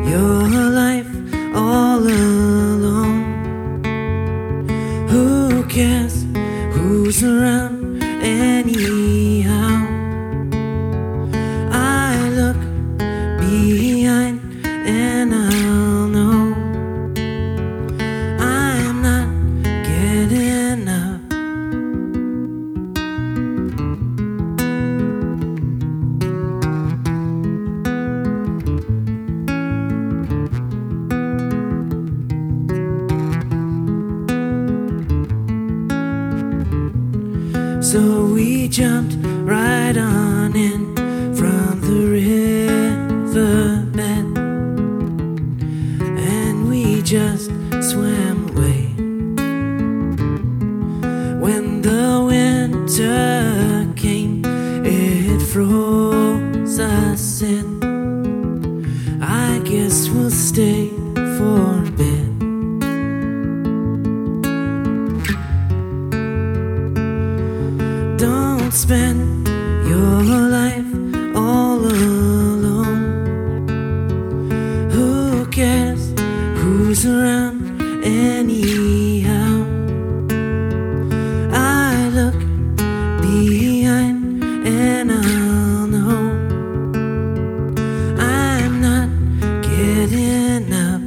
your life all alone. Who cares who's around anyhow? I look behind and I'll know I'm not getting up. So we jumped right on in from the riverbed, and we just swam away. When the winter came, it froze us in. I guess we'll stay for a bit. Don't spend your life all alone. Who cares who's around anyhow? I look behind and I'll know I'm not getting up.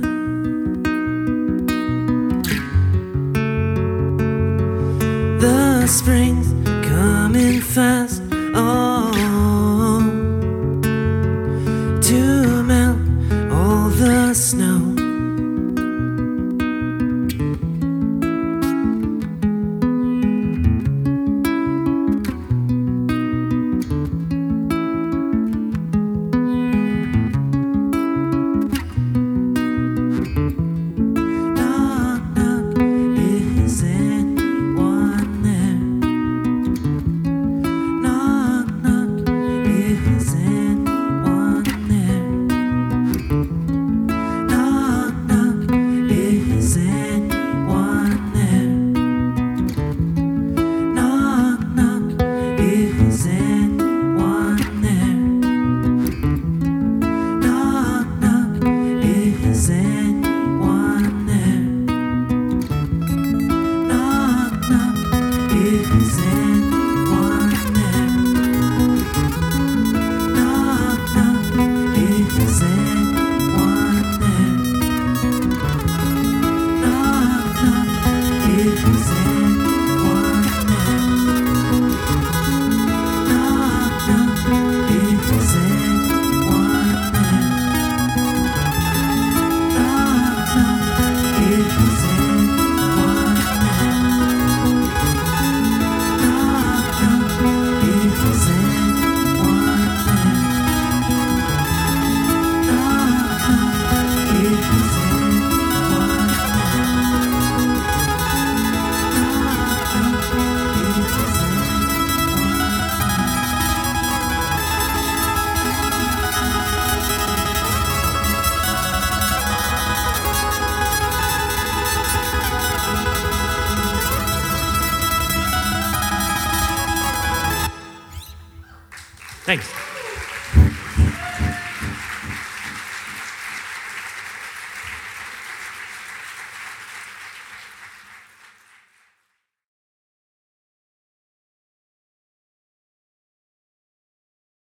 The spring's coming fast, oh, to melt all the snow. Knock, knock, is anyone there? Knock, knock, is anyone there? Knock, knock, is anyone there? Knock, knock, is anyone there? Knock, knock, is anyone there? Knock, knock, is anyone there? Knock, knock, is anyone there? Knock, knock, is anyone there? Knock, knock, is anyone there? Knock, knock, is anyone there? Knock, knock, is anyone there? Knock, knock, is anyone Thanks.